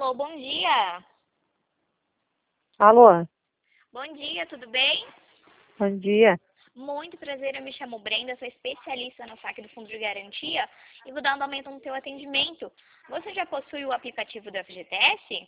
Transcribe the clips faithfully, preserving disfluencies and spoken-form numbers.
Alô, bom dia. Alô, Bom dia, tudo bem? bom dia. Muito prazer, eu me chamo Brenda, sou especialista no saque do Fundo de Garantia e vou dar um aumento no seu atendimento. Você já possui o aplicativo do F G T S?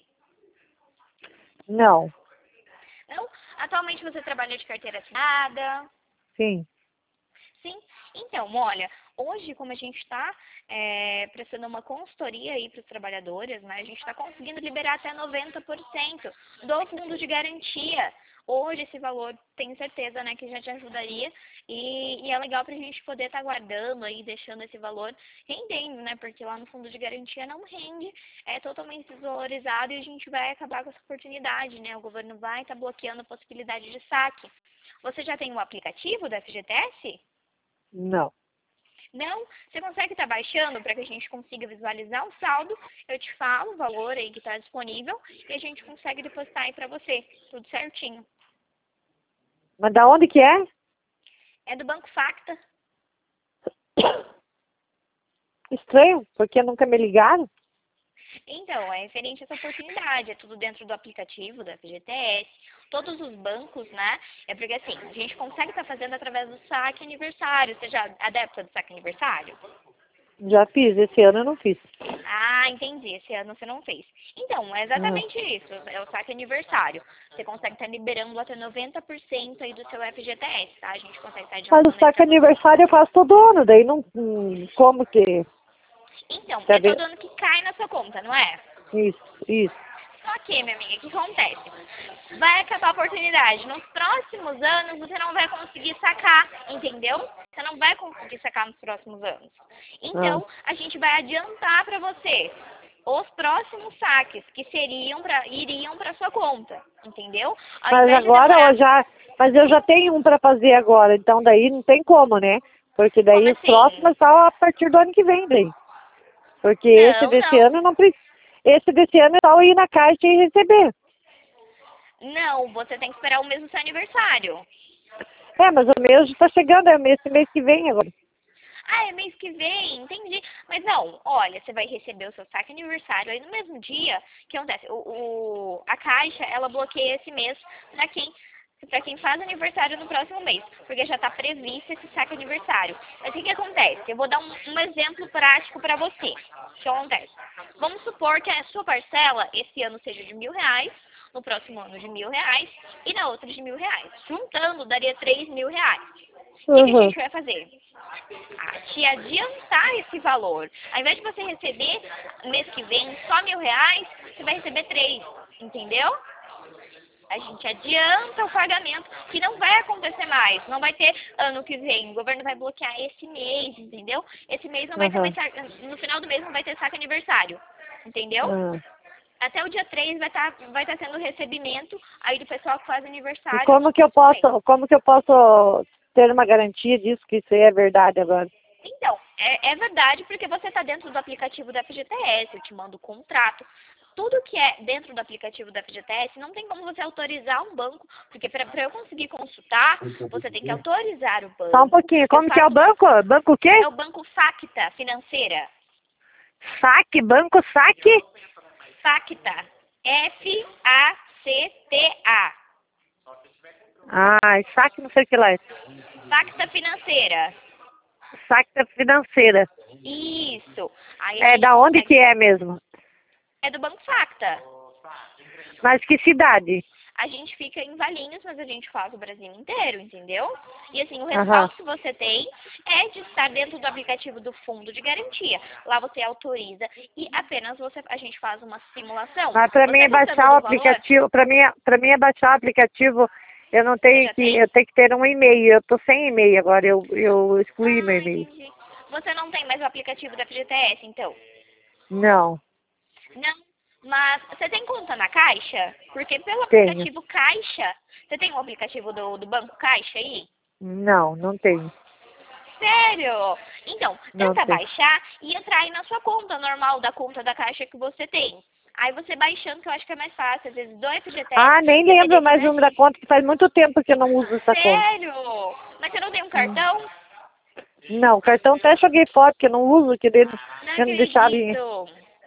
Não, Não? Atualmente você trabalha de carteira assinada? sim. Sim? Então, olha, hoje como a gente está é, prestando uma consultoria aí para os trabalhadores, né, a gente está conseguindo liberar até noventa por cento do fundo de garantia. Hoje esse valor, tenho certeza, né, que já te ajudaria e, e é legal para a gente poder estar tá guardando aí, deixando esse valor rendendo, né, porque lá no fundo de garantia não rende, é totalmente desvalorizado e a gente vai acabar com essa oportunidade, né, o governo vai estar tá bloqueando a possibilidade de saque. Você já tem o aplicativo do F G T S? Não. Não? Você consegue estar baixando para que a gente consiga visualizar o saldo? Eu te falo o valor aí que está disponível e a gente consegue depositar aí para você. Tudo certinho. Mas da onde que é? É do Banco Facta. Estranho, porque nunca me ligaram. Então, é referente a essa oportunidade. É tudo dentro do aplicativo do F G T S. Todos os bancos, né? É porque assim, a gente consegue estar fazendo através do saque aniversário. Você já é adepta do saque aniversário? Já fiz, esse ano eu não fiz. Ah, entendi. Esse ano você não fez. Então, é Uhum. exatamente isso. É o saque aniversário. Você consegue estar liberando até noventa por cento aí do seu F G T S, tá? A gente consegue estar Mas o adiantando aí saque pra você. aniversário eu faço todo ano, daí não... hum, Como que... Então, é Cadê? todo ano que cai na sua conta, não é? Isso, isso. Só que, minha amiga, o que acontece? Vai acabar a oportunidade. Nos próximos anos, você não vai conseguir sacar, entendeu? Você não vai conseguir sacar nos próximos anos. Ah. Então, a gente vai adiantar para você os próximos saques que seriam pra, iriam para sua conta, entendeu? Ao Mas invés de agora demorar. eu já... Mas eu já tenho um para fazer agora, então daí não tem como, né? Porque Como daí os assim? próximos só a partir do ano que vem, daí. Porque esse Não, desse não. ano não precisa... Esse desse ano é só ir na caixa e receber. Não, você tem que esperar o mês do seu aniversário. É, mas o meu já tá chegando, é esse mês que vem agora. Ah, é mês que vem, entendi. Mas não, olha, você vai receber o seu saque aniversário aí no mesmo dia. O que acontece? O, o, a Caixa, ela bloqueia esse mês pra quem, pra quem faz aniversário no próximo mês. Porque já tá previsto esse saque aniversário. Mas o que que acontece? Eu vou dar um, um exemplo prático pra você. O que acontece? Vamos supor que a sua parcela esse ano seja de mil reais, no próximo ano de mil reais e na outra de mil reais. Juntando, daria três mil reais. O que, que a Uhum. gente vai fazer? Ah, te adiantar esse valor. Ao invés de você receber mês que vem só mil reais, você vai receber três, entendeu? A gente adianta o pagamento, que não vai acontecer mais. Não vai ter ano que vem. O governo vai bloquear esse mês, entendeu? Esse mês não vai ter Uhum. mais saque, no final do mês não vai ter saque aniversário, entendeu? Uhum. Até o dia três vai estar vai tá tendo recebimento aí do pessoal que faz E aniversário como no que eu próximo mês. posso, como que eu posso ter uma garantia disso que isso aí é verdade agora? Então, é, é verdade porque você está dentro do aplicativo da F G T S, eu te mando o contrato. Tudo que é dentro do aplicativo da F G T S, não tem como você autorizar um banco, porque para eu conseguir consultar, você tem que autorizar o Só um banco. pouquinho, Eu como que é o faço, banco? Banco o quê? é o Banco Facta Financeira. Saque, banco saque? Facta. F A C T A. Ah, saque não sei o que lá é. Facta Financeira. Saque da financeira. Isso. Aí a É, gente da onde que consegue. é mesmo? É do Banco Facta. Mas que cidade? A gente fica em Valinhos, mas a gente faz o Brasil inteiro, entendeu? E assim, o Aham. respaldo que você tem é de estar dentro do aplicativo do fundo de garantia. Lá você autoriza e apenas você, a gente faz uma simulação. Mas para mim Você é gostando baixar o do valor? aplicativo, para mim, para mim é baixar o aplicativo, eu não Você tenho já que, tem? eu tenho que ter um e-mail. Eu tô sem e-mail agora, eu, eu excluí meu Ah, e-mail. entendi. Você não tem mais o aplicativo da F G T S, então? Não, Não. Mas você tem conta na Caixa? Porque pelo tenho. aplicativo Caixa, você tem o aplicativo do, do Banco Caixa aí? Não, não tenho. Sério? Então, Não tenta tenho. baixar e entrar aí na sua conta normal, da conta da Caixa que você tem. Aí você baixando, que eu acho que é mais fácil, às vezes do F G T S, Ah, nem lembro dependendo mais o da número da gente. conta, que faz muito tempo que eu não uso essa conta. Sério? Mas você não tem um Hum. cartão? Não, cartão até joguei fora, porque eu não uso, que dele Não eu não deixava em... acredito.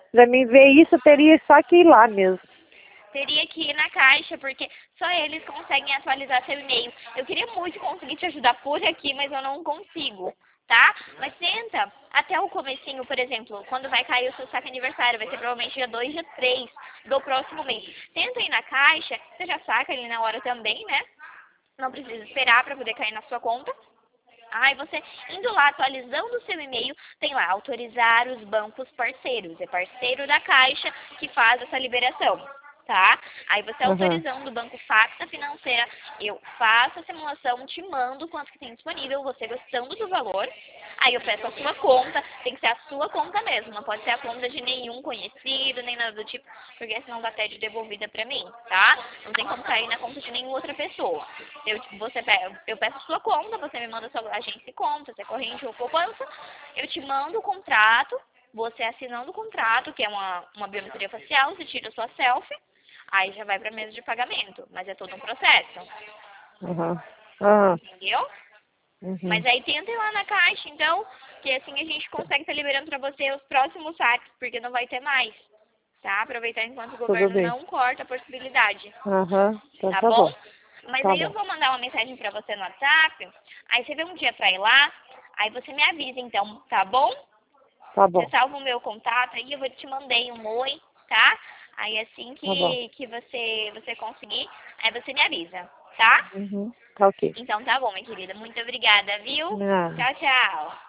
Pra mim ver isso, eu teria só que ir lá mesmo. Teria que ir na Caixa, porque só eles conseguem atualizar seu e-mail. Eu queria muito conseguir te ajudar por aqui, mas eu não consigo, tá? Mas tenta, até o comecinho, por exemplo, quando vai cair o seu saque aniversário, vai ser provavelmente dia dois, dia três do próximo mês. Tenta ir na Caixa, você já saca ali na hora também, né? Não precisa esperar para poder cair na sua conta. Aí você, indo lá, atualizando o seu e-mail, tem lá, autorizar os bancos parceiros. É parceiro da Caixa que faz essa liberação, tá? Aí você Uhum. autorizando o banco Facta Financeira, eu faço a simulação, te mando quanto que tem disponível, você gostando do valor. Aí eu peço a sua conta, tem que ser a sua conta mesmo, não pode ser a conta de nenhum conhecido, nem nada do tipo, porque senão dá TED devolvida pra mim, tá? Não tem como cair na conta de nenhuma outra pessoa. Eu, você, eu peço a sua conta, você me manda a sua agência e conta, se é corrente ou poupança, eu te mando o contrato, você assinando o contrato, que é uma, uma biometria facial, você tira a sua selfie, aí já vai pra mesa de pagamento, mas é todo um processo, Uhum. Uhum. entendeu? Uhum. Mas aí tenta ir lá na Caixa, então, que assim a gente consegue estar liberando pra você os próximos saques, porque não vai ter mais, tá? Aproveitar enquanto o Tudo governo bem. não corta a possibilidade, Aham. Então tá tá bom? bom. Mas Tá aí eu bom. vou mandar uma mensagem pra você no WhatsApp, aí você vê um dia pra ir lá, aí você me avisa então, tá bom? Tá Você bom. salva o meu contato aí, eu vou te mandei um oi, tá? Aí assim Tá bom. que, que você, você conseguir, aí você me avisa, tá? Uhum. Tá ok. Então tá bom, minha querida. Muito obrigada, viu? Nada. Tchau, tchau.